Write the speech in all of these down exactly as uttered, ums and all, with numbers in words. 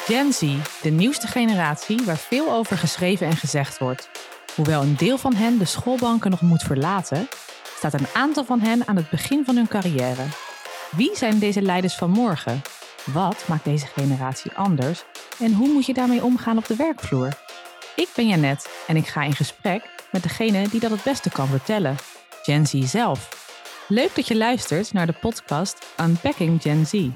Gen Z, de nieuwste generatie waar veel over geschreven en gezegd wordt. Hoewel een deel van hen de schoolbanken nog moet verlaten, staat een aantal van hen aan het begin van hun carrière. Wie zijn deze leiders van morgen? Wat maakt deze generatie anders? En hoe moet je daarmee omgaan op de werkvloer? Ik ben Janet en ik ga in gesprek met degene die dat het beste kan vertellen, Gen Z zelf. Leuk dat je luistert naar de podcast Unpacking Gen Z.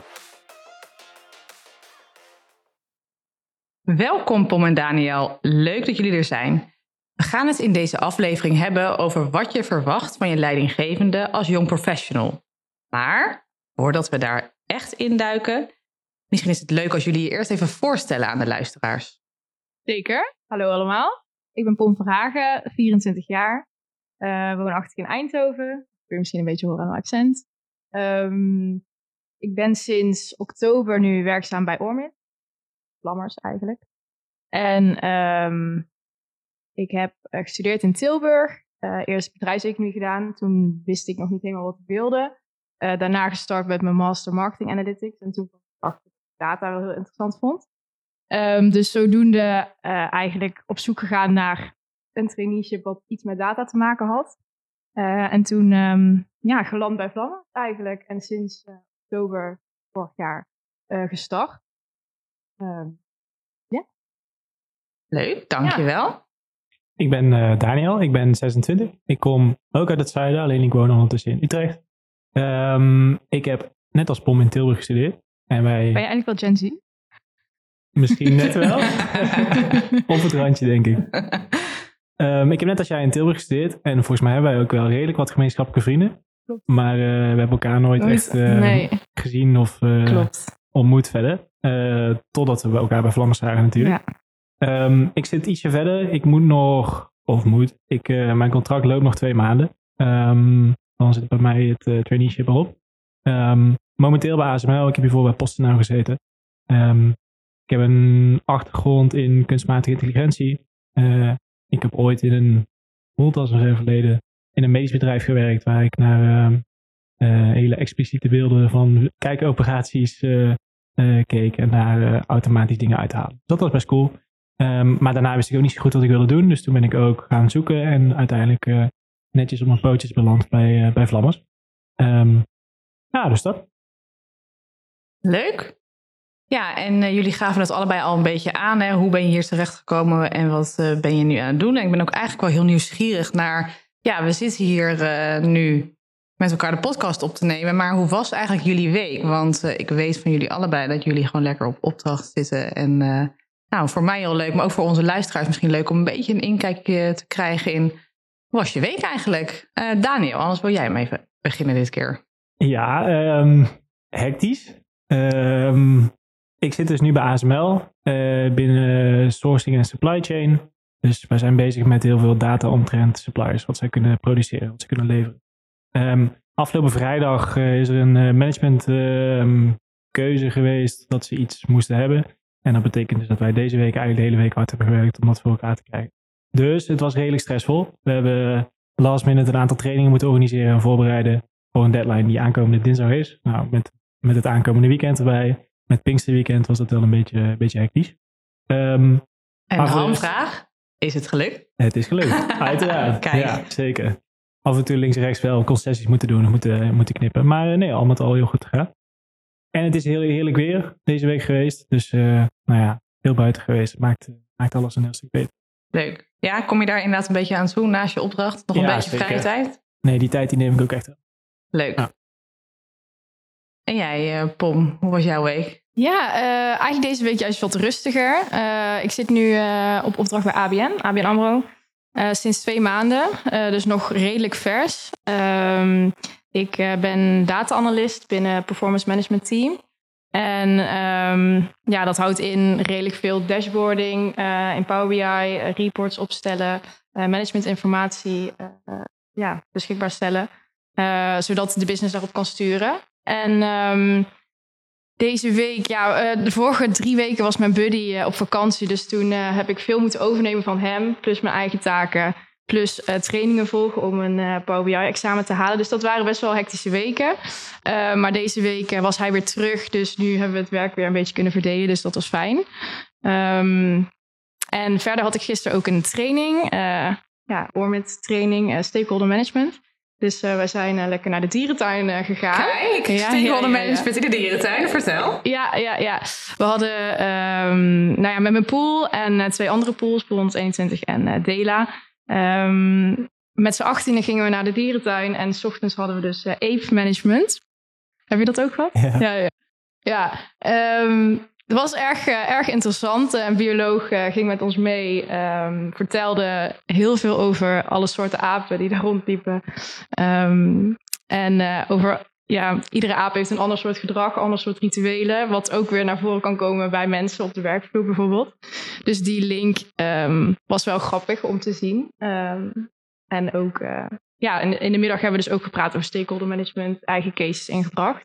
Welkom Pom en Daniel, leuk dat jullie er zijn. We gaan het in deze aflevering hebben over wat je verwacht van je leidinggevende als jong professional. Maar voordat we daar echt induiken, misschien is het leuk als jullie je eerst even voorstellen aan de luisteraars. Zeker. Hallo allemaal. Ik ben Pom Verhagen, vierentwintig jaar. Uh, woonachtig in Eindhoven. Dat kun je misschien een beetje horen aan mijn accent. Um, ik ben sinds oktober nu werkzaam bij Ormit. Vlammers eigenlijk. En um, ik heb uh, gestudeerd in Tilburg. Uh, eerst bedrijfseconomie gedaan. Toen wist ik nog niet helemaal wat ik wilde. Uh, daarna gestart met mijn master marketing analytics. En toen kwam ik achter dat ik data wel heel interessant vond. Um, dus zodoende uh, eigenlijk op zoek gegaan naar een traineeship wat iets met data te maken had. Uh, en toen um, ja, geland bij Vlammen eigenlijk. En sinds uh, oktober vorig jaar uh, gestart. Um, yeah. Leuk, dankjewel. Ja. Ik ben uh, Daniel, ik ben zesentwintig. Ik kom ook uit het zuiden, alleen ik woon ondertussen in Utrecht. Um, ik heb net als Pom in Tilburg gestudeerd. En wij... Ben je eigenlijk wel Gen Z? Misschien net wel. Op het randje, denk ik. Um, ik heb net als jij in Tilburg gestudeerd. En volgens mij hebben wij ook wel redelijk wat gemeenschappelijke vrienden. Klopt. Maar uh, we hebben elkaar nooit, nooit echt uh, nee. gezien of uh, ontmoet verder. Uh, totdat we elkaar bij Vlammen zagen natuurlijk. Ja. Um, ik zit ietsje verder. Ik moet nog, of moet, ik, uh, mijn contract loopt nog twee maanden. Um, dan zit bij mij het uh, traineeship erop. Um, momenteel bij A S M L. Ik heb hiervoor bij PostNL gezeten. Um, ik heb een achtergrond in kunstmatige intelligentie. Uh, ik heb ooit in een, als een verleden, in een medisch bedrijf gewerkt waar ik naar uh, uh, hele expliciete beelden van kijkoperaties uh, uh, keek en daar uh, automatisch dingen uithalen. Dat was best cool. Um, maar daarna wist ik ook niet zo goed wat ik wilde doen. Dus toen ben ik ook gaan zoeken en uiteindelijk uh, netjes op mijn pootjes beland bij, uh, bij Vlammers. Um, ja, dus dat. Leuk. Ja, en uh, jullie gaven het allebei al een beetje aan. Hè? Hoe ben je hier terechtgekomen en wat uh, ben je nu aan het doen? En ik ben ook eigenlijk wel heel nieuwsgierig naar... Ja, we zitten hier uh, nu met elkaar de podcast op te nemen. Maar hoe was eigenlijk jullie week? Want uh, ik weet van jullie allebei dat jullie gewoon lekker op opdracht zitten. En uh, nou, voor mij heel leuk, maar ook voor onze luisteraars misschien leuk... om een beetje een inkijkje te krijgen in... Hoe was je week eigenlijk? Uh, Daniel, anders wil jij maar even beginnen dit keer. Ja, um, hectisch. Um, ik zit dus nu bij A S M L uh, binnen sourcing en supply chain. Dus wij zijn bezig met heel veel data omtrent suppliers. Wat zij kunnen produceren, wat ze kunnen leveren. Um, afgelopen vrijdag uh, is er een uh, management uh, keuze geweest dat ze iets moesten hebben. En dat betekent dus dat wij deze week eigenlijk de hele week hard hebben gewerkt om dat voor elkaar te krijgen. Dus het was redelijk stressvol. We hebben last minute een aantal trainingen moeten organiseren en voorbereiden voor een deadline die aankomende dinsdag is. Nou, met, met het aankomende weekend erbij. Met Pinksterweekend was dat wel een beetje, een beetje hectisch. Um, en de hamvraag, is het gelukt? Het is gelukt, uiteraard. Kijk. Ja, zeker. Af en toe links en rechts wel concessies moeten doen en moeten, moeten knippen. Maar nee, al met al heel goed gegaan. En het is heel heerlijk weer deze week geweest. Dus uh, nou ja, heel buiten geweest. Het maakt, maakt alles een heel stuk beter. Leuk. Ja, kom je daar inderdaad een beetje aan toe naast je opdracht? Nog een ja, beetje zeker. Vrije tijd? Nee, die tijd die neem ik ook echt wel. Leuk. Ja. En jij, uh, Pom, hoe was jouw week? Ja, uh, eigenlijk deze week juist wat rustiger. Uh, ik zit nu uh, op opdracht bij A B N, A B N AMRO. Uh, sinds twee maanden, uh, dus nog redelijk vers. Um, ik uh, ben data-analyst binnen Performance Management Team. En um, ja, dat houdt in redelijk veel dashboarding, uh, in Power B I, uh, reports opstellen, uh, managementinformatie uh, uh, ja, beschikbaar stellen. Uh, zodat de business daarop kan sturen. En um, deze week, ja, uh, de vorige drie weken was mijn buddy uh, op vakantie. Dus toen uh, heb ik veel moeten overnemen van hem, plus mijn eigen taken. Plus uh, trainingen volgen om een uh, Power B I-examen te halen. Dus dat waren best wel hectische weken. Uh, maar deze week uh, was hij weer terug. Dus nu hebben we het werk weer een beetje kunnen verdelen. Dus dat was fijn. Um, en verder had ik gisteren ook een training. Uh, ja, O R M I T training, uh, stakeholder management. Dus uh, wij zijn uh, lekker naar de dierentuin uh, gegaan. Kijk, ja, stakeholder ja, ja, management ja. in de dierentuin. Vertel. Ja, ja, ja. We hadden um, nou ja, met mijn pool en uh, twee andere pools, Pool honderdeenentwintig en uh, Dela. Um, met z'n achttienen gingen we naar de dierentuin en 's ochtends hadden we dus uh, ape management. Heb je dat ook gehad? Ja. Ja, ja. ja um, het was erg, uh, erg interessant. Een bioloog uh, ging met ons mee, um, vertelde heel veel over alle soorten apen die daar rondliepen. Um, en uh, over, ja, iedere aap heeft een ander soort gedrag, een ander soort rituelen, wat ook weer naar voren kan komen bij mensen op de werkvloer bijvoorbeeld. Dus die link um, was wel grappig om te zien. Um, en ook, uh, ja, in, in de middag hebben we dus ook gepraat over stakeholder management, eigen cases ingebracht.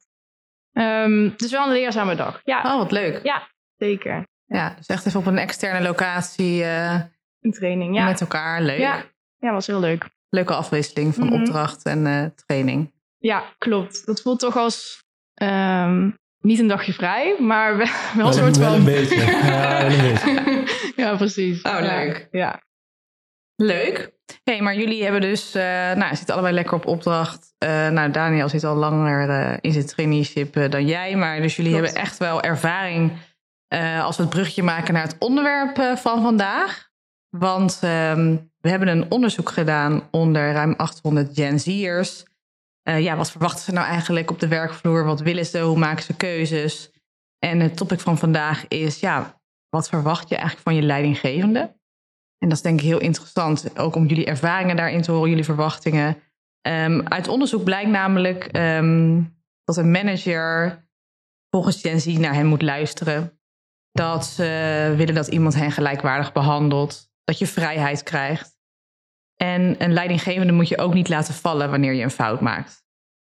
Um, dus wel een leerzame dag. Ja. Oh, wat leuk. Ja, zeker. Ja, dus echt even op een externe locatie uh, een training, ja. Met elkaar. Leuk. Ja, ja, was heel leuk. Leuke afwisseling van mm-hmm. opdracht en uh, training. Ja, klopt. Dat voelt toch als um, niet een dagje vrij, maar wel, wel een soort wel van... een beetje. Ja, wel een beetje. Ja, precies. Oh, leuk. Ja. ja. Leuk. Hey, maar jullie hebben dus, uh, nou, zitten allebei lekker op opdracht. Uh, nou, Daniel zit al langer uh, in zijn traineeship uh, dan jij. Maar dus jullie Klopt. hebben echt wel ervaring uh, als we het bruggetje maken naar het onderwerp uh, van vandaag. Want um, we hebben een onderzoek gedaan onder ruim achthonderd Gen Z'ers. Uh, ja, wat verwachten ze nou eigenlijk op de werkvloer? Wat willen ze? Hoe maken ze keuzes? En het topic van vandaag is, ja, wat verwacht je eigenlijk van je leidinggevende? En dat is denk ik heel interessant, ook om jullie ervaringen daarin te horen, jullie verwachtingen. Um, uit onderzoek blijkt namelijk um, dat een manager volgens Gen Z naar hen moet luisteren. Dat ze willen dat iemand hen gelijkwaardig behandelt. Dat je vrijheid krijgt. En een leidinggevende moet je ook niet laten vallen wanneer je een fout maakt.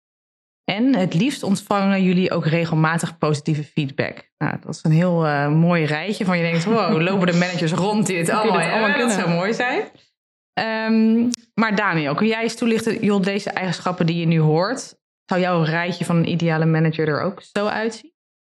En het liefst ontvangen jullie ook regelmatig positieve feedback. Nou, dat is een heel uh, mooi rijtje van je denkt, wow, lopen de managers rond die dit allemaal, dit allemaal kunnen. Dat zou mooi zijn. Um, maar Daniel, kun jij eens toelichten, joh, deze eigenschappen die je nu hoort, zou jouw rijtje van een ideale manager er ook zo uitzien?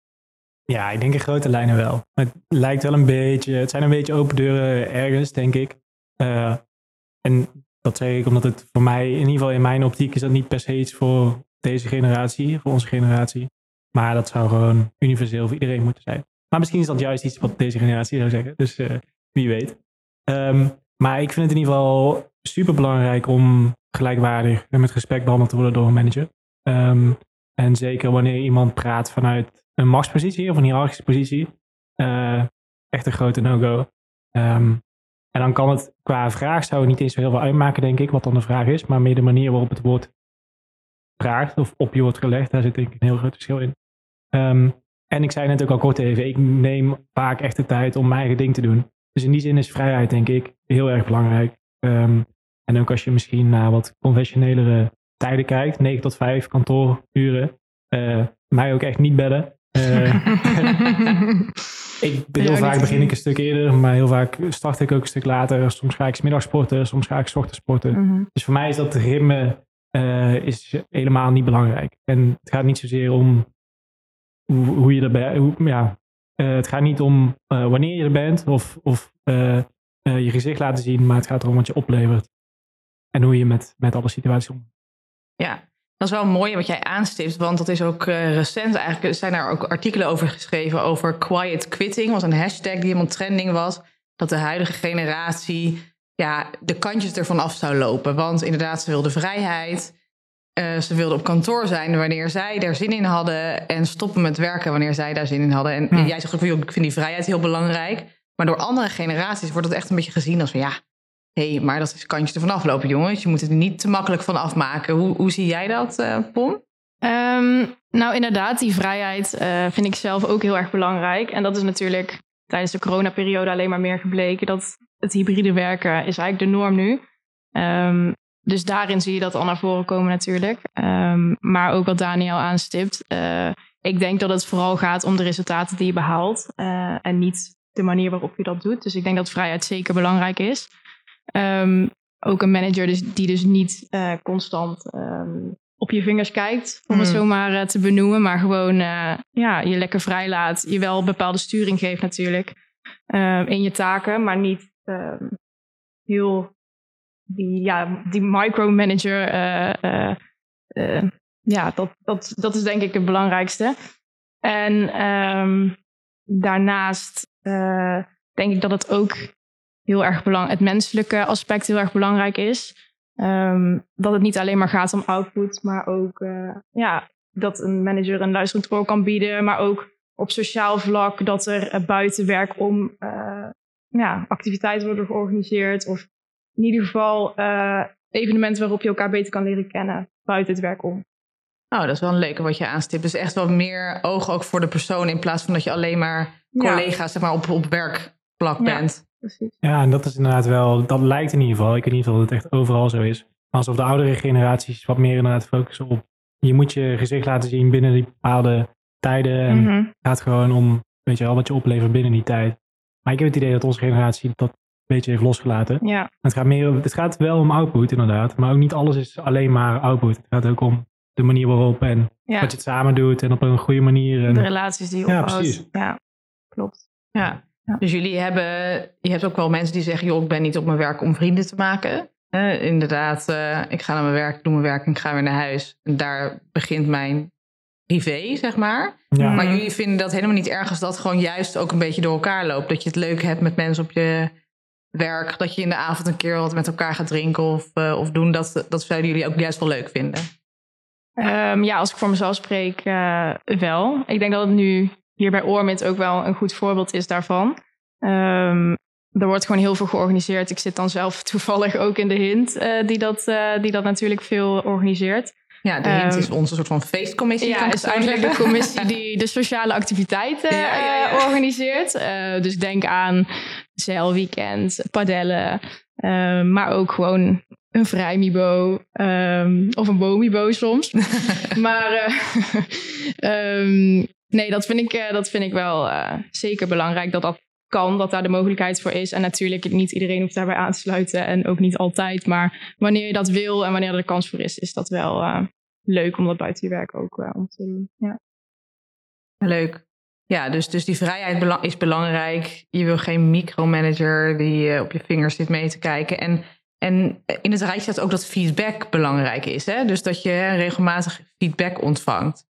Ja, ik denk in grote lijnen wel. Het lijkt wel een beetje, het zijn een beetje open deuren ergens, denk ik. Uh, en dat zeg ik omdat het voor mij, in ieder geval in mijn optiek, is dat niet per se iets voor deze generatie, voor onze generatie. Maar dat zou gewoon universeel voor iedereen moeten zijn. Maar misschien is dat juist iets wat deze generatie zou zeggen. Dus uh, wie weet. Um, maar ik vind het in ieder geval super belangrijk om gelijkwaardig en met respect behandeld te worden door een manager. Um, en zeker wanneer iemand praat vanuit een machtspositie of een hiërarchische positie. Uh, echt een grote no-go. Um, en dan kan het qua vraag zou het niet eens zo heel veel uitmaken, denk ik, wat dan de vraag is. Maar meer de manier waarop het woord vraagt of op je wordt gelegd, daar zit denk ik een heel groot verschil in. Um, en ik zei net ook al kort even, ik neem vaak echt de tijd om mijn eigen ding te doen. Dus in die zin is vrijheid denk ik heel erg belangrijk. Um, en ook als je misschien naar wat conventionelere tijden kijkt, negen tot vijf kanooruren, uh, mij ook echt niet bellen. Uh, ik heel ja, vaak begin ik een stuk eerder, maar heel vaak start ik ook een stuk later. Soms ga ik 's middags sporten, soms ga ik 's ochtends sporten. Mm-hmm. Dus voor mij is dat ritme Uh, is helemaal niet belangrijk. En het gaat niet zozeer om hoe, hoe je erbij... Hoe, ja, uh, het gaat niet om uh, wanneer je er bent of, of uh, uh, je gezicht laten zien, maar het gaat erom wat je oplevert. En hoe je met, met alle situaties om. Ja, dat is wel mooi wat jij aanstipt, want dat is ook uh, recent eigenlijk. Zijn er ook artikelen over geschreven over quiet quitting, was een hashtag die helemaal trending was. Dat de huidige generatie ja, de kantjes ervan af zou lopen. Want inderdaad, ze wilden vrijheid. Uh, ze wilden op kantoor zijn wanneer zij daar zin in hadden. En stoppen met werken wanneer zij daar zin in hadden. En ja. jij zegt ook, ik vind die vrijheid heel belangrijk. Maar door andere generaties wordt het echt een beetje gezien als van ja, hé, hey, maar dat is kantjes ervan aflopen, jongens. Je moet het er niet te makkelijk van afmaken. Hoe, hoe zie jij dat, uh, Pom? Um, nou, inderdaad, die vrijheid uh, vind ik zelf ook heel erg belangrijk. En dat is natuurlijk tijdens de coronaperiode alleen maar meer gebleken. Dat het hybride werken is eigenlijk de norm nu. Um, dus daarin zie je dat al naar voren komen natuurlijk. Um, maar ook wat Daniel aanstipt. Uh, ik denk dat het vooral gaat om de resultaten die je behaalt. Uh, en niet de manier waarop je dat doet. Dus ik denk dat vrijheid zeker belangrijk is. Um, ook een manager dus, die dus niet uh, constant um, op je vingers kijkt, om mm. het zo maar uh, te benoemen. Maar gewoon uh, ja, je lekker vrij laat. Je wel bepaalde sturing geeft natuurlijk uh, in je taken. Maar niet uh, heel die, ja, die micromanager. Uh, uh, uh, ja, dat, dat, dat is denk ik het belangrijkste. En um, daarnaast uh, denk ik dat het ook heel erg belangrijk, het menselijke aspect heel erg belangrijk is. Um, dat het niet alleen maar gaat om output, maar ook uh, ja, dat een manager een luisterend oor kan bieden, maar ook op sociaal vlak dat er uh, buiten werk om uh, ja, activiteiten worden georganiseerd of in ieder geval uh, evenementen waarop je elkaar beter kan leren kennen buiten het werk om. Oh, dat is wel een leuke wat je aanstipt. Dus echt wel meer oog ook voor de persoon in plaats van dat je alleen maar collega's ja. zeg maar, op, op werkvlak ja. bent. Precies. Ja, en dat is inderdaad wel, dat lijkt in ieder geval. Ik weet niet of het echt overal zo is. Maar alsof de oudere generaties wat meer inderdaad focussen op. Je moet je gezicht laten zien binnen die bepaalde tijden. En mm-hmm. het gaat gewoon om, weet je wel, wat je oplevert binnen die tijd. Maar ik heb het idee dat onze generatie dat een beetje heeft losgelaten. Ja. Het gaat, meer, het gaat wel om output inderdaad. Maar ook niet alles is alleen maar output. Het gaat ook om de manier waarop en ja. wat je het samen doet. En op een goede manier. En, de relaties die je ja, opbouwt. Precies. Ja, klopt. Ja. Ja. Dus jullie hebben, je hebt ook wel mensen die zeggen, joh, ik ben niet op mijn werk om vrienden te maken. Uh, inderdaad, uh, ik ga naar mijn werk, doe mijn werk en ik ga weer naar huis. En daar begint mijn privé, zeg maar. Ja. Maar jullie vinden dat helemaal niet erg als dat gewoon juist ook een beetje door elkaar loopt. Dat je het leuk hebt met mensen op je werk. Dat je in de avond een keer wat met elkaar gaat drinken of, uh, of doen. Dat, dat zouden jullie ook juist wel leuk vinden. Um, ja, als ik voor mezelf spreek, uh, wel. Ik denk dat het nu hier bij Oormit ook wel een goed voorbeeld is daarvan. Um, er wordt gewoon heel veel georganiseerd. Ik zit dan zelf toevallig ook in de Hint, uh, die, dat, uh, die dat natuurlijk veel organiseert. Ja, de Hint um, is onze soort van feestcommissie. Ja, is eigenlijk de commissie die de sociale activiteiten ja, ja, ja. Uh, organiseert. Uh, dus denk aan zeilweekend, padellen, uh, maar ook gewoon een vrijmibo um, of een bomibo soms. maar uh, um, nee, dat vind ik, uh, dat vind ik wel uh, zeker belangrijk dat dat kan, dat daar de mogelijkheid voor is. En natuurlijk, niet iedereen hoeft daarbij aan te sluiten en ook niet altijd. Maar wanneer je dat wil en wanneer er de kans voor is, is dat wel uh, leuk om dat buiten je werk ook uh, om te doen. Ja. Leuk. Ja, dus, dus die vrijheid is belangrijk. Je wil geen micromanager die uh, op je vingers zit mee te kijken. En, en in het rijtje staat ook dat feedback belangrijk is. Hè? Dus dat je regelmatig feedback ontvangt.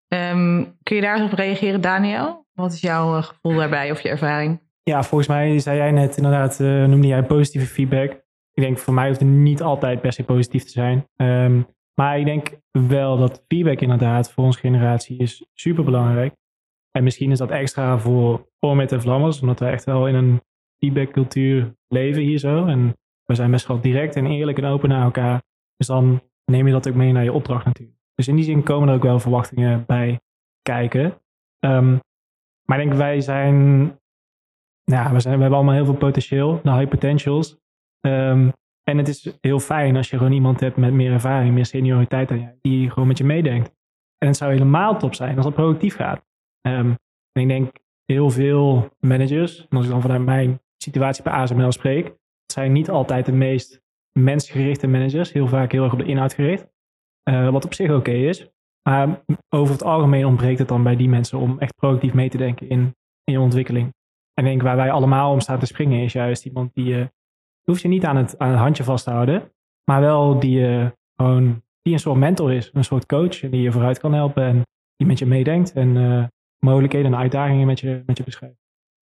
Um, kun je daar eens op reageren, Daniel? Wat is jouw uh, gevoel daarbij of je ervaring? Ja, volgens mij zei jij net inderdaad, uh, noemde jij positieve feedback. Ik denk voor mij hoeft het niet altijd per se positief te zijn. Um, maar ik denk wel dat feedback inderdaad voor onze generatie is super belangrijk. En misschien is dat extra voor Oormit en Vlammers, omdat we echt wel in een feedbackcultuur leven hier zo. En we zijn best wel direct en eerlijk en open naar elkaar. Dus dan neem je dat ook mee naar je opdracht natuurlijk. Dus in die zin komen er ook wel verwachtingen bij kijken. Um, maar ik denk wij zijn, ja, we, zijn, we hebben allemaal heel veel potentieel, de high potentials. Um, en het is heel fijn als je gewoon iemand hebt met meer ervaring, meer senioriteit dan jij, die gewoon met je meedenkt. En het zou helemaal top zijn als het productief gaat. Um, en ik denk heel veel managers, en als ik dan vanuit mijn situatie bij A S M L spreek, het zijn niet altijd de meest mensgerichte managers, heel vaak heel erg op de inhoud gericht. Uh, wat op zich oké okay is. Maar over het algemeen ontbreekt het dan bij die mensen om echt productief mee te denken in, in je ontwikkeling. En ik denk waar wij allemaal om staan te springen is juist iemand die je, hoeft je niet aan het, aan het handje vast te houden, maar wel die je gewoon, die een soort mentor is, een soort coach en die je vooruit kan helpen en die met je meedenkt en uh, mogelijkheden en uitdagingen met je, met je beschrijft.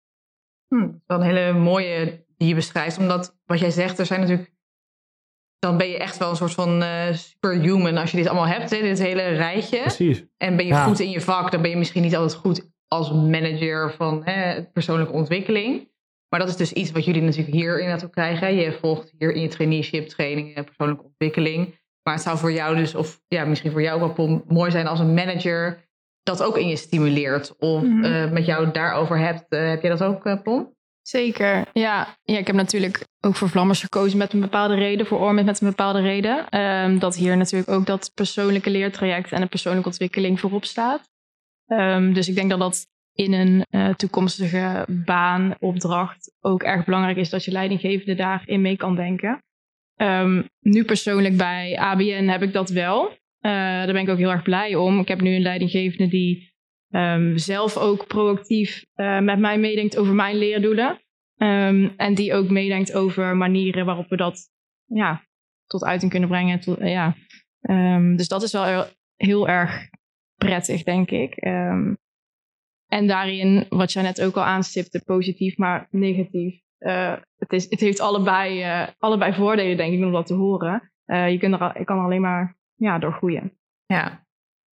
Hm, dat is wel een hele mooie die je beschrijft, omdat wat jij zegt, er zijn natuurlijk, dan ben je echt wel een soort van uh, superhuman als je dit allemaal hebt, hè, dit hele rijtje. Precies. En ben je ja. goed in je vak, dan ben je misschien niet altijd goed als manager van hè, persoonlijke ontwikkeling. Maar dat is dus iets wat jullie natuurlijk hier inderdaad ook krijgen. Je volgt hier in je traineeship, trainingen, persoonlijke ontwikkeling. Maar het zou voor jou dus, of ja, misschien voor jou ook wel Pom, mooi zijn als een manager dat ook in je stimuleert. Of mm-hmm. uh, met jou daarover hebt. Uh, heb jij dat ook, uh, Pom? Zeker, ja. ja. Ik heb natuurlijk ook voor Vlammers gekozen met een bepaalde reden. Voor Oormit met een bepaalde reden. Um, dat hier natuurlijk ook dat persoonlijke leertraject en de persoonlijke ontwikkeling voorop staat. Um, dus ik denk dat dat in een uh, toekomstige baan, opdracht ook erg belangrijk is dat je leidinggevende daarin mee kan denken. Um, nu persoonlijk bij A B N heb ik dat wel. Uh, daar ben ik ook heel erg blij om. Ik heb nu een leidinggevende die um, zelf ook proactief uh, met mij meedenkt over mijn leerdoelen. Um, en die ook meedenkt over manieren waarop we dat ja, tot uiting kunnen brengen. Tot, uh, ja. um, dus dat is wel heel, heel erg prettig, denk ik. Um, en daarin, wat jij net ook al aanstipte, positief maar negatief. Uh, het, is, het heeft allebei, uh, allebei voordelen, denk ik, om dat te horen. Uh, je, kunt er, je kan er alleen maar ja, door groeien. Ja.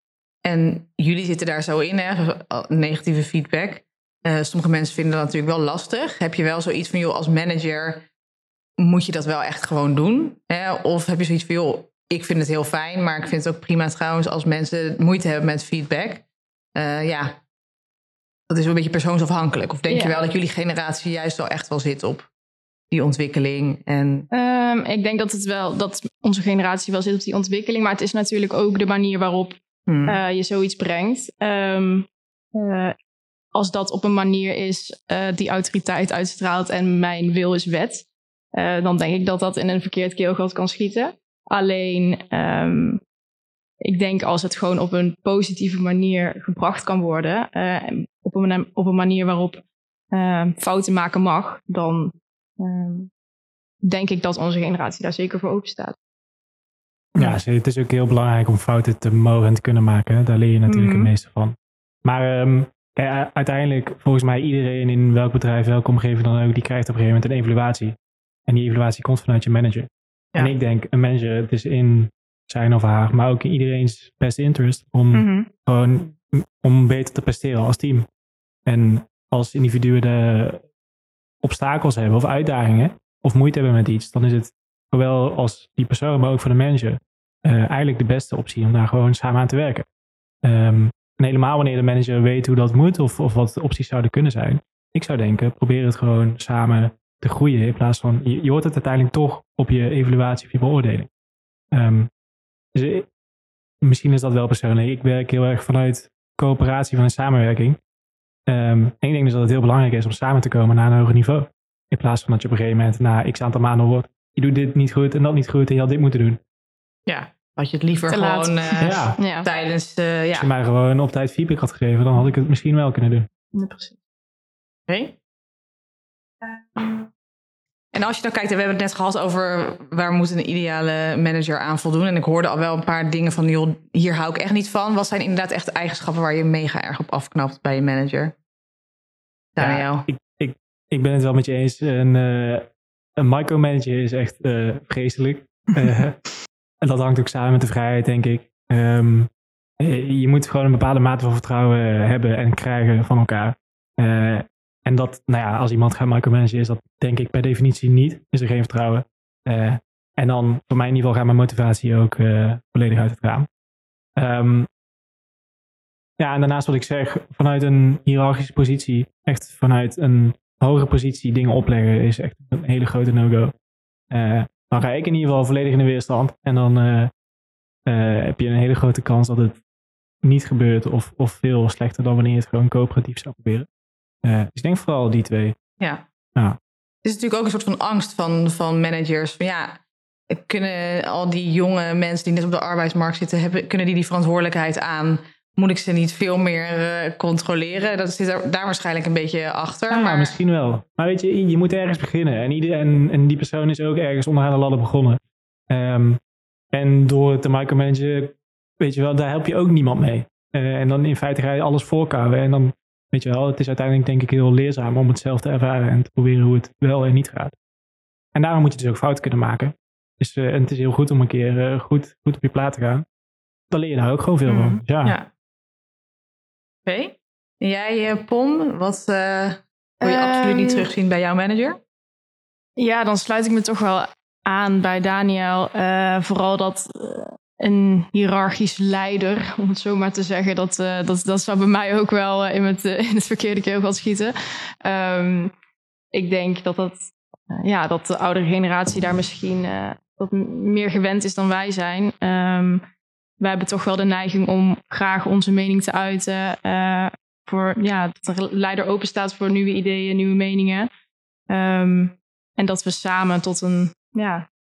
En jullie zitten daar zo in, hè? Negatieve feedback. Uh, sommige mensen vinden dat natuurlijk wel lastig. Heb je wel zoiets van, joh, als manager moet je dat wel echt gewoon doen? Hè? Of heb je zoiets van, joh, ik vind het heel fijn, maar ik vind het ook prima trouwens als mensen moeite hebben met feedback. Uh, ja, dat is wel een beetje persoonsafhankelijk. Of denk ja. je wel dat jullie generatie juist wel echt wel zit op die ontwikkeling? En... Um, ik denk dat het wel dat onze generatie wel zit op die ontwikkeling, maar het is natuurlijk ook de manier waarop hmm. uh, je zoiets brengt. Um, uh, als dat op een manier is uh, die autoriteit uitstraalt en mijn wil is wet, uh, dan denk ik dat dat in een verkeerd keelgat kan schieten. Alleen, um, ik denk als het gewoon op een positieve manier gebracht kan worden, uh, op, een, op een manier waarop uh, fouten maken mag, dan um, denk ik dat onze generatie daar zeker voor open staat. Ja, het is ook heel belangrijk om fouten te mogen en te kunnen maken. Daar leer je natuurlijk mm-hmm. het meeste van. Maar um, ja, uiteindelijk, volgens mij iedereen in welk bedrijf, welke omgeving dan ook, die krijgt op een gegeven moment een evaluatie. En die evaluatie komt vanuit je manager. Ja. En ik denk, een manager, het is in zijn of haar, maar ook in iedereen's best interest om mm-hmm. gewoon om beter te presteren als team. En als individuen de obstakels hebben of uitdagingen of moeite hebben met iets, dan is het zowel als die persoon, maar ook voor de manager uh, eigenlijk de beste optie om daar gewoon samen aan te werken. Um, en helemaal wanneer de manager weet hoe dat moet of, of wat de opties zouden kunnen zijn. Ik zou denken, probeer het gewoon samen te groeien in plaats van, je, je hoort het uiteindelijk toch op je evaluatie of je beoordeling. Um, dus ik, misschien is dat wel persoonlijk. Ik werk heel erg vanuit coöperatie, vanuit samenwerking. Um, en ik denk dus dat het heel belangrijk is om samen te komen naar een hoger niveau. In plaats van dat je op een gegeven moment na x aantal maanden hoort, je doet dit niet goed en dat niet goed en je had dit moeten doen. Ja, had je het liever te gewoon uh, ja. Ja. tijdens... Uh, ja. Als je mij gewoon op tijd feedback had gegeven, dan had ik het misschien wel kunnen doen. Ja, precies. Oké. Okay. Uh, en als je dan kijkt, we hebben het net gehad over waar moet een ideale manager aan voldoen. En ik hoorde al wel een paar dingen van, joh, hier hou ik echt niet van. Wat zijn inderdaad echt eigenschappen waar je mega erg op afknapt bij je manager? Daniel. Ja, ik, ik, ik ben het wel met je eens. Een, uh, een micromanager is echt uh, vreselijk. uh, en dat hangt ook samen met de vrijheid, denk ik. Um, je moet gewoon een bepaalde mate van vertrouwen hebben en krijgen van elkaar. Uh, En dat, nou ja, als iemand gaat micromanagen, is dat denk ik per definitie niet. Is er geen vertrouwen. Uh, en dan, voor mij in ieder geval, gaat mijn motivatie ook uh, volledig uit het raam. Um, ja, en daarnaast wat ik zeg, vanuit een hiërarchische positie, echt vanuit een hogere positie dingen opleggen, is echt een hele grote no-go. Uh, dan ga ik in ieder geval volledig in de weerstand. En dan uh, uh, heb je een hele grote kans dat het niet gebeurt of, of veel slechter dan wanneer je het gewoon coöperatief zou proberen. Uh, dus ik denk vooral die twee. Ja. ja. Het is natuurlijk ook een soort van angst van, van managers. Van ja, kunnen al die jonge mensen die net op de arbeidsmarkt zitten, hebben, kunnen die die verantwoordelijkheid aan? Moet ik ze niet veel meer uh, controleren? Dat zit er, daar waarschijnlijk een beetje achter. Ja, maar... misschien wel. Maar weet je, je moet ergens beginnen. En, ieder, en, en die persoon is ook ergens onderaan de ladder begonnen. Um, en door te micromanagen, weet je wel, daar help je ook niemand mee. Uh, en dan in feite ga je alles voorkouwen. En dan weet je wel, het is uiteindelijk denk ik heel leerzaam om het zelf te ervaren en te proberen hoe het wel en niet gaat. En daarom moet je dus ook fouten kunnen maken. Dus, uh, en het is heel goed om een keer uh, goed, goed op je plaat te gaan. Dan leer je daar ook gewoon veel mm. van. Ja. ja. Oké. Okay. En jij, uh, Pom, wat uh, wil je um, absoluut niet terugzien bij jouw manager? Ja, dan sluit ik me toch wel aan bij Daniel. Uh, vooral dat... Uh, een hiërarchisch leider, om het zo maar te zeggen. Dat, uh, dat, dat zou bij mij ook wel uh, in, het, uh, in het verkeerde keelgat schieten. Um, ik denk dat, dat, uh, ja, dat de oudere generatie daar misschien uh, wat meer gewend is dan wij zijn. Um, wij hebben toch wel de neiging om graag onze mening te uiten. Uh, voor, ja, dat de leider open staat voor nieuwe ideeën, nieuwe meningen. Um, en dat we samen tot een... Ja,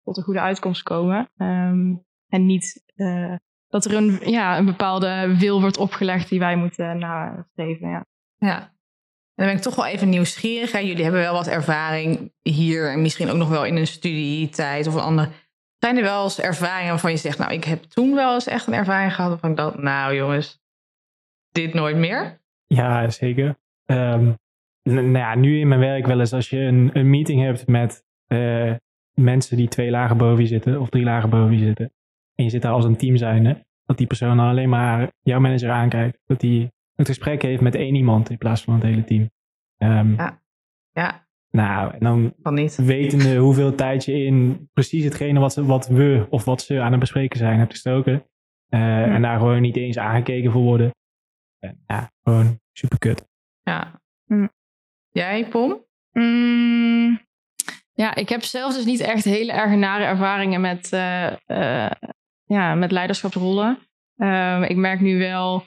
tot een goede uitkomst komen. Um, en niet uh, dat er een, ja, een bepaalde wil wordt opgelegd die wij moeten nastreven. Ja. Ja. En dan ben ik toch wel even nieuwsgierig. Hè? Jullie hebben wel wat ervaring hier en misschien ook nog wel in een studietijd of een andere. Zijn er wel eens ervaringen waarvan je zegt, nou, ik heb toen wel eens echt een ervaring gehad waarvan ik dacht, nou jongens, dit nooit meer? Ja, zeker. Um, nou ja, nu in mijn werk wel eens als je een, een meeting hebt met uh, mensen die twee lagen boven je zitten of drie lagen boven je zitten. En je zit daar als een team zijnde, dat die persoon dan alleen maar jouw manager aankijkt. Dat die het gesprek heeft met één iemand in plaats van het hele team. Um, ja. ja. Nou, en dan Kan niet. wetende hoeveel tijd je in precies hetgene wat, ze, wat we of wat ze aan het bespreken zijn hebt gestoken. Uh, ja. En daar gewoon niet eens aangekeken voor worden. En, ja, gewoon super kut. Ja. Mm. Jij, Pom? Mm, ja, ik heb zelf dus niet echt hele erg nare ervaringen met, uh, uh, ja, met leiderschapsrollen. Uh, ik merk nu wel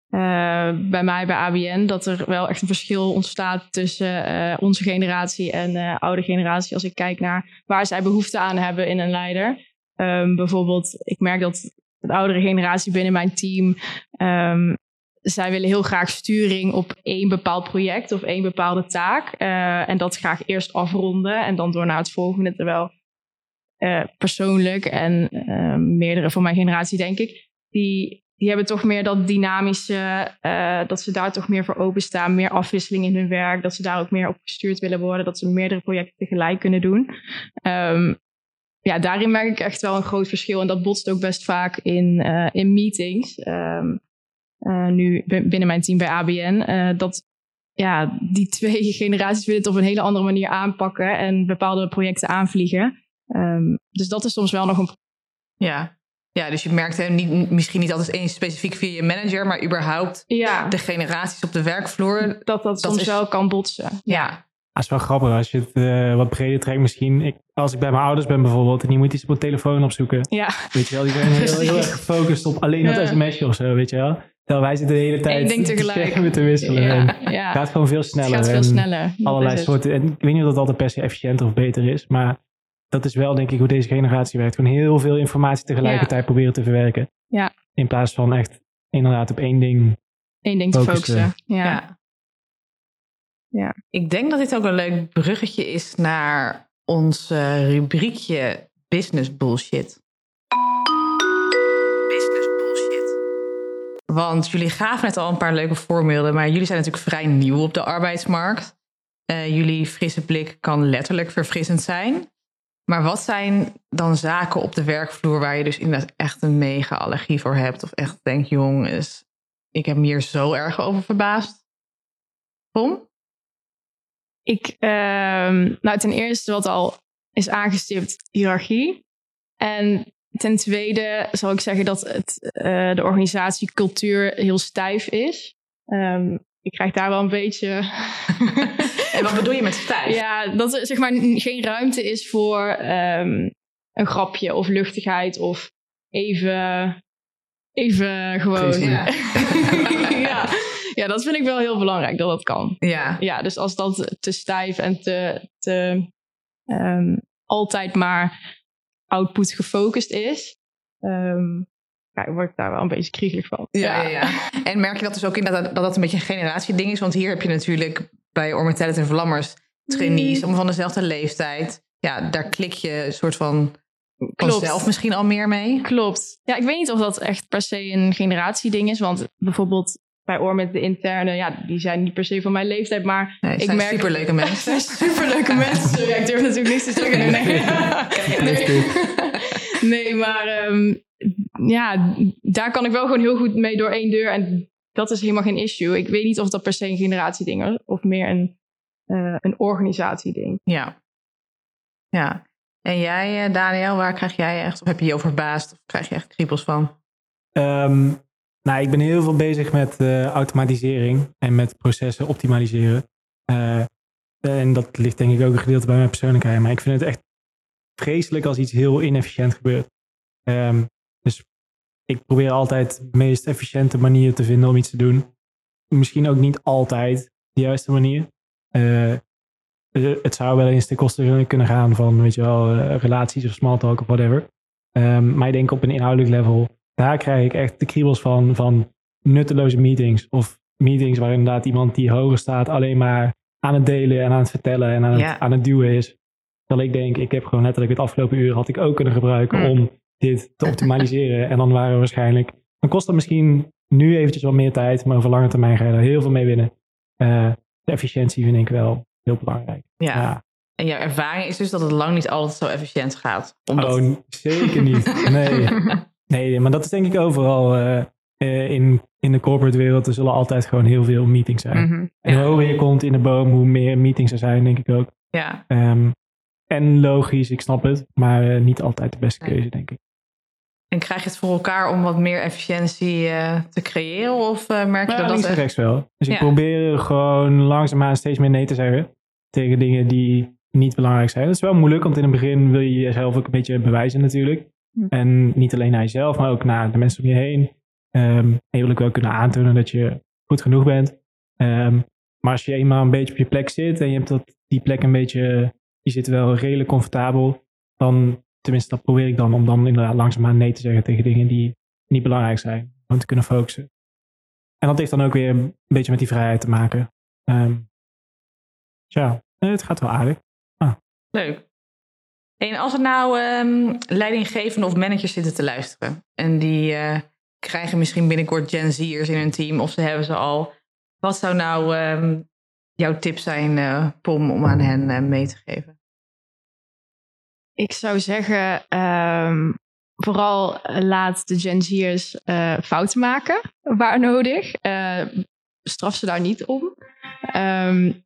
uh, bij mij bij A B N dat er wel echt een verschil ontstaat tussen uh, onze generatie en de uh, oude generatie. Als ik kijk naar waar zij behoefte aan hebben in een leider. Um, bijvoorbeeld, ik merk dat de oudere generatie binnen mijn team, Um, zij willen heel graag sturing op één bepaald project of één bepaalde taak. Uh, en dat graag eerst afronden en dan door naar het volgende. Terwijl uh, persoonlijk en uh, meerdere van mijn generatie, denk ik, die, die hebben toch meer dat dynamische, uh, dat ze daar toch meer voor openstaan. Meer afwisseling in hun werk, dat ze daar ook meer op gestuurd willen worden. Dat ze meerdere projecten tegelijk kunnen doen. Um, ja, daarin merk ik echt wel een groot verschil. En dat botst ook best vaak in, uh, in meetings. Um, Uh, nu binnen mijn team bij A B N, uh, dat ja, die twee generaties willen het op een hele andere manier aanpakken en bepaalde projecten aanvliegen. Um, dus dat is soms wel nog een... Ja, ja dus je merkt hem niet, misschien niet altijd eens specifiek via je manager, maar überhaupt ja. de generaties op de werkvloer. Dat dat, dat soms is... wel kan botsen. Ja. Dat is wel grappig als je het uh, wat breder trekt misschien. Ik, als ik bij mijn ouders ben bijvoorbeeld en die moet iets op mijn telefoon opzoeken. Ja. Weet je wel, die zijn heel, heel erg gefocust op alleen dat ja. sms'je of zo, weet je wel. Terwijl wij zitten de hele tijd Eén ding tegelijk te wisselen. Ja, en ja. Het gaat gewoon veel sneller. Het gaat veel sneller. Allerlei soorten. En ik weet niet of dat altijd per se efficiënter of beter is. Maar dat is wel denk ik hoe deze generatie werkt. Gewoon heel veel informatie tegelijkertijd ja. proberen te verwerken. Ja. In plaats van echt inderdaad op één ding Eén ding focussen. te focussen. Ja. Ja. ja. Ik denk dat dit ook een leuk bruggetje is naar ons uh, rubriekje Business Bullshit. Want jullie gaven net al een paar leuke voorbeelden, maar jullie zijn natuurlijk vrij nieuw op de arbeidsmarkt. Uh, jullie frisse blik kan letterlijk verfrissend zijn. Maar wat zijn dan zaken op de werkvloer waar je dus inderdaad echt een mega allergie voor hebt? Of echt denkt, jongens, ik heb me hier zo erg over verbaasd. Pom? Ik, uh, nou ten eerste wat al is aangestipt, hiërarchie. En ten tweede zal ik zeggen dat het, uh, de organisatiecultuur heel stijf is. Um, ik krijg daar wel een beetje... En wat bedoel je met stijf? Ja, dat er zeg maar geen ruimte is voor um, een grapje of luchtigheid of even, even gewoon... Ja. ja. ja, dat vind ik wel heel belangrijk dat dat kan. Ja, ja dus als dat te stijf en te, te um, altijd maar output gefocust is, um, ja, word ik daar wel een beetje kriegelig van. Ja, ja. ja, ja. En merk je dat dus ook in dat dat, dat een beetje een generatieding is? Want hier heb je natuurlijk bij Ormetellet en Vlammers trainees, mm. allemaal van dezelfde leeftijd. Ja, daar klik je een soort van vanzelf misschien al meer mee. Klopt. Ja, ik weet niet of dat echt per se een generatieding is, want bijvoorbeeld bij Ormet de interne, ja, die zijn niet per se van mijn leeftijd, maar nee, ik merk... superleuke mensen. superleuke mensen. Ja, ik durf natuurlijk niks te zeggen. Nee, nee. nee maar um, ja, daar kan ik wel gewoon heel goed mee door één deur en dat is helemaal geen issue. Ik weet niet of dat per se een generatieding is of meer een, uh, een organisatieding. Ja. Ja. En jij, Daniel, waar krijg jij echt, of heb je je over verbaasd of krijg je echt kriebels van? Um, nou, ik ben heel veel bezig met uh, automatisering en met processen optimaliseren. Uh, en dat ligt denk ik ook een gedeelte bij mijn persoonlijkheid. Maar ik vind het echt vreselijk als iets heel inefficiënt gebeurt. Um, dus ik probeer altijd de meest efficiënte manier te vinden om iets te doen. Misschien ook niet altijd de juiste manier. Uh, uh, het zou wel eens ten koste kunnen gaan van, weet je wel, uh, relaties of small talk of whatever. Um, maar ik denk op een inhoudelijk level, daar krijg ik echt de kriebels van, van nutteloze meetings. Of meetings waar inderdaad iemand die hoger staat alleen maar aan het delen en aan het vertellen en aan, ja. het, aan het duwen is. Terwijl ik denk, ik heb gewoon letterlijk het afgelopen uur had ik ook kunnen gebruiken mm. om dit te optimaliseren. En dan waren we waarschijnlijk, dan kost dat misschien nu eventjes wat meer tijd, maar over lange termijn ga je er heel veel mee winnen. Uh, de efficiëntie vind ik wel heel belangrijk. Ja. ja. En jouw ervaring is dus dat het lang niet altijd zo efficiënt gaat? Omdat... Oh, zeker niet. Nee. nee, maar dat is denk ik overal uh, uh, in, in de corporate wereld. Er zullen altijd gewoon heel veel meetings zijn. Mm-hmm. En hoe ja. hoger je komt in de boom, hoe meer meetings er zijn, denk ik ook. Ja. Um, en logisch, ik snap het, maar uh, niet altijd de beste keuze, denk ik. En krijg je het voor elkaar om wat meer efficiëntie uh, te creëren? Of uh, merk je ja, dat dat... links en rechts wel. Dus ja. ik probeer gewoon langzaamaan steeds meer nee te zeggen tegen dingen die niet belangrijk zijn. Dat is wel moeilijk, want in het begin wil je jezelf ook een beetje bewijzen natuurlijk. Hm. En niet alleen naar jezelf, maar ook naar de mensen om je heen. Um, en je wil ook wel kunnen aantonen dat je goed genoeg bent. Um, maar als je eenmaal een beetje op je plek zit en je hebt dat, die plek een beetje, je zit wel redelijk comfortabel, dan, tenminste dat probeer ik dan, om dan inderdaad langzaamaan nee te zeggen tegen dingen die niet belangrijk zijn. Om te kunnen focussen. En dat heeft dan ook weer een beetje met die vrijheid te maken. Um, ja, het gaat wel aardig. Ah. Leuk. En als er nou um, leidinggevenden of managers zitten te luisteren en die uh, krijgen misschien binnenkort Gen Z'ers in hun team of ze hebben ze al. Wat zou nou um, jouw tip zijn, uh, Pom, om aan hen uh, mee te geven? Ik zou zeggen, um, vooral laat de Gen Z'ers uh, fouten maken waar nodig. Uh, straf ze daar niet om. Um,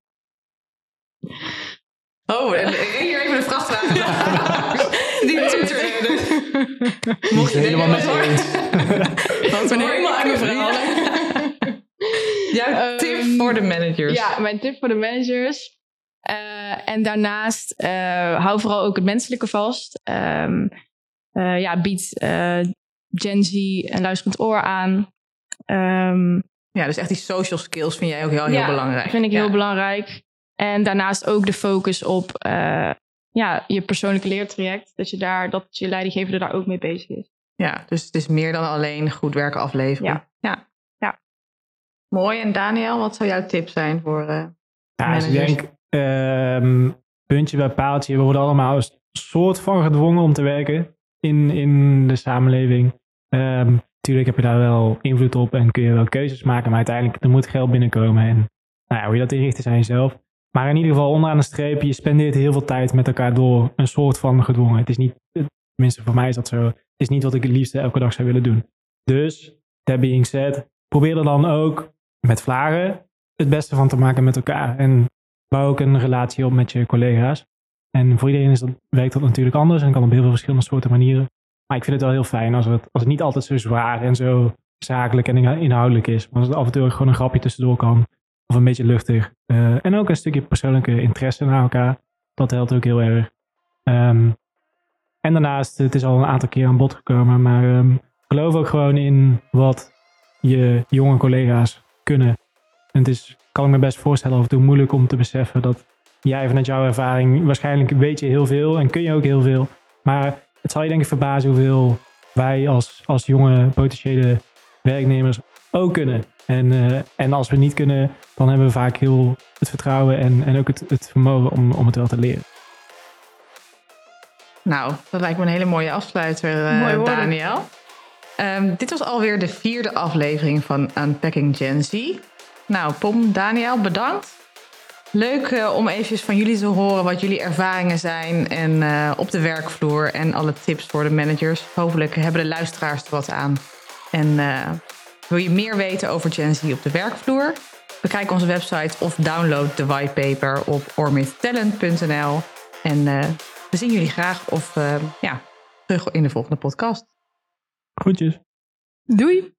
Oh, hier even een vrachtwagen. Die toeteren. Mocht je helemaal met je eens. Want ik ben helemaal uit mijn verhaal. Jouw tip um, voor de managers. Ja, mijn tip voor de managers. Uh, en daarnaast, uh, hou vooral ook het menselijke vast. Um, uh, ja, bied uh, Gen Z een luisterend oor aan. Um, ja, dus echt die social skills vind jij ook heel, heel ja, belangrijk. vind ik ja. heel belangrijk. En daarnaast ook de focus op uh, ja, je persoonlijke leertraject. Dat je, daar, dat je leidinggevende daar ook mee bezig is. Ja, dus het is meer dan alleen goed werken afleveren. Ja. ja. ja. Mooi. En Daniel, wat zou jouw tip zijn voor uh, ja, managers? Dus ik denk, um, puntje bij paaltje, we worden allemaal een soort van gedwongen om te werken in, in de samenleving. Um, tuurlijk heb je daar wel invloed op en kun je wel keuzes maken. Maar uiteindelijk, er moet geld binnenkomen. En nou ja, hoe je dat inricht is aan jezelf. Maar in ieder geval, onderaan de streep, je spendeert heel veel tijd met elkaar door. Een soort van gedwongen. Het is niet, tenminste voor mij is dat zo, het is niet wat ik het liefste elke dag zou willen doen. Dus, that being said, probeer er dan ook met vlagen het beste van te maken met elkaar. En bouw ook een relatie op met je collega's. En voor iedereen is dat, werkt dat natuurlijk anders en kan op heel veel verschillende soorten manieren. Maar ik vind het wel heel fijn als het, als het niet altijd zo zwaar en zo zakelijk en inhoudelijk is. Maar als het af en toe ook gewoon een grapje tussendoor kan. Of een beetje luchtig. Uh, en ook een stukje persoonlijke interesse naar elkaar. Dat helpt ook heel erg. Um, en daarnaast, het is al een aantal keer aan bod gekomen. Maar um, geloof ook gewoon in wat je jonge collega's kunnen. En het is, kan ik me best voorstellen, af en toe moeilijk om te beseffen dat jij vanuit jouw ervaring, waarschijnlijk weet je heel veel en kun je ook heel veel. Maar het zal je denk ik verbazen hoeveel wij als, als jonge potentiële werknemers ook kunnen. En, uh, en als we niet kunnen, dan hebben we vaak heel het vertrouwen en, en ook het, het vermogen om, om het wel te leren. Nou, dat lijkt me een hele mooie afsluiter, uh, Daniel. Um, dit was alweer de vierde aflevering van Unpacking Gen Z. Nou, Pom, Daniel, bedankt. Leuk uh, om eventjes van jullie te horen wat jullie ervaringen zijn en uh, op de werkvloer en alle tips voor de managers. Hopelijk hebben de luisteraars er wat aan. En uh, wil je meer weten over Gen Z op de werkvloer? Bekijk onze website of download de whitepaper op ormit talent punt n l. En uh, we zien jullie graag of uh, ja, terug in de volgende podcast. Groetjes. Doei.